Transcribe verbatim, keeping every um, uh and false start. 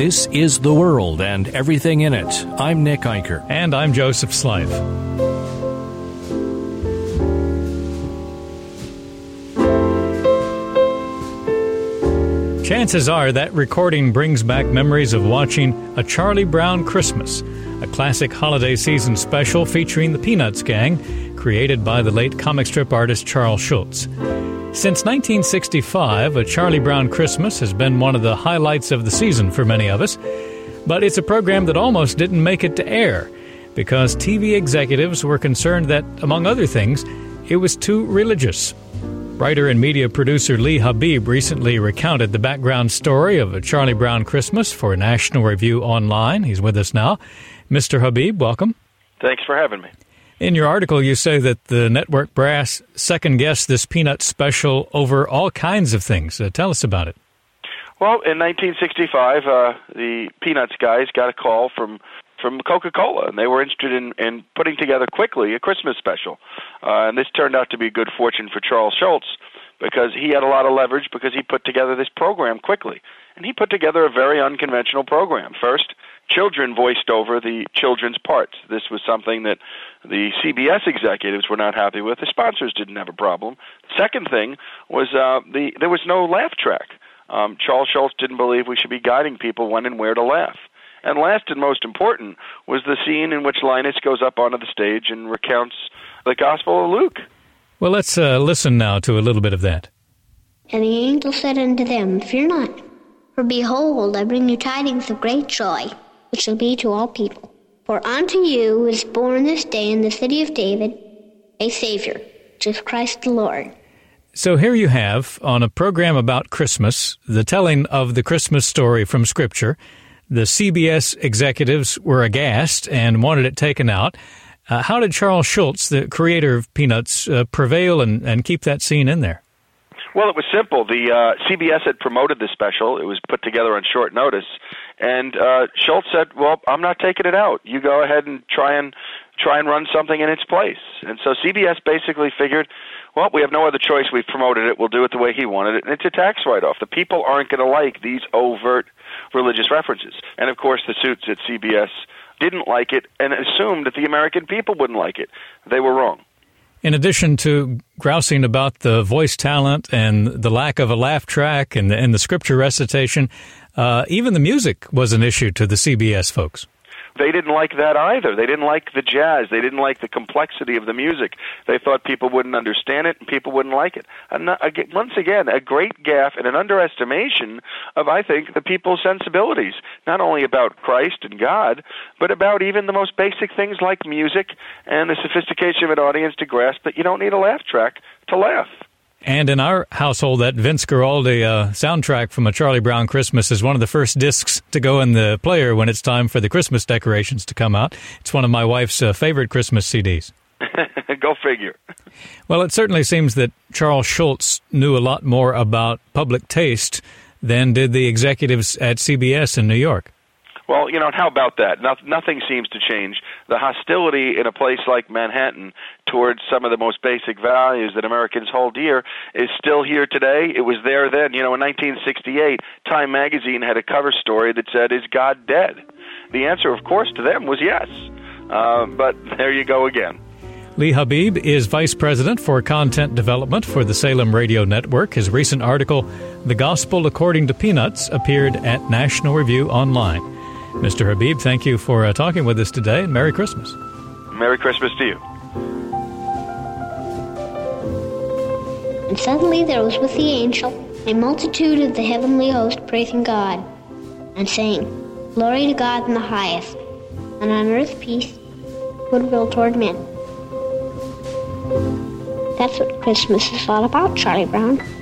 This is The World and Everything in It. I'm Nick Eicher. And I'm Joseph Slife. Chances are that recording brings back memories of watching A Charlie Brown Christmas, a classic holiday season special featuring the Peanuts gang, created by the late comic strip artist Charles Schulz. Since nineteen sixty-five, A Charlie Brown Christmas has been one of the highlights of the season for many of us, but it's a program that almost didn't make it to air because T V executives were concerned that, among other things, it was too religious. Writer and media producer Lee Habib recently recounted the background story of A Charlie Brown Christmas for National Review Online. He's with us now. Mister Habib, welcome. Thanks for having me. In your article, you say that the network brass second-guessed this Peanuts special over all kinds of things. Uh, tell us about it. Well, in nineteen sixty-five, uh, the Peanuts guys got a call from from Coca-Cola, and they were interested in, in putting together quickly a Christmas special. Uh, and this turned out to be good fortune for Charles Schulz because he had a lot of leverage because he put together this program quickly. And he put together a very unconventional program. First, children voiced over the children's parts. This was something that the C B S executives were not happy with. The sponsors didn't have a problem. Second thing was uh, the there was no laugh track. Um, Charles Schulz didn't believe we should be guiding people when and where to laugh. And last and most important was the scene in which Linus goes up onto the stage and recounts the Gospel of Luke. Well, let's uh, listen now to a little bit of that. And the angel said unto them, Fear not, for behold, I bring you tidings of great joy, which shall be to all people. For unto you is born this day in the city of David a Savior, which is Christ the Lord. So here you have, on a program about Christmas, the telling of the Christmas story from Scripture. The C B S executives were aghast and wanted it taken out. Uh, how did Charles Schulz, the creator of Peanuts, uh, prevail and, and keep that scene in there? Well, it was simple. The uh, C B S had promoted the special. It was put together on short notice. And uh, Schulz said, well, I'm not taking it out. You go ahead and try and try and run something in its place. And so C B S basically figured, well, we have no other choice. We've promoted it. We'll do it the way he wanted it. And it's a tax write-off. The people aren't going to like these overt religious references. And, of course, the suits at C B S didn't like it and assumed that the American people wouldn't like it. They were wrong. In addition to grousing about the voice talent and the lack of a laugh track and the, and the scripture recitation, uh, even the music was an issue to the C B S folks. They didn't like that either. They didn't like the jazz. They didn't like the complexity of the music. They thought people wouldn't understand it and people wouldn't like it. And not, again, once again, a great gaffe and an underestimation of, I think, the people's sensibilities, not only about Christ and God, but about even the most basic things like music and the sophistication of an audience to grasp that you don't need a laugh track to laugh. And in our household, that Vince Guaraldi uh, soundtrack from A Charlie Brown Christmas is one of the first discs to go in the player when it's time for the Christmas decorations to come out. It's one of my wife's uh, favorite Christmas C Ds. Go figure. Well, it certainly seems that Charles Schulz knew a lot more about public taste than did the executives at C B S in New York. Well, you know, how about that? No, nothing seems to change. The hostility in a place like Manhattan towards some of the most basic values that Americans hold dear is still here today. It was there then. You know, in nineteen sixty-eight, Time magazine had a cover story that said, "Is God dead?" The answer, of course, to them was yes. Uh, but there you go again. Lee Habib is Vice President for Content Development for the Salem Radio Network. His recent article, The Gospel According to Peanuts, appeared at National Review Online. Mister Habib, thank you for uh, talking with us today, and Merry Christmas. Merry Christmas to you. And suddenly there was with the angel a multitude of the heavenly host praising God, and saying, Glory to God in the highest, and on earth peace, goodwill toward men. That's what Christmas is all about, Charlie Brown.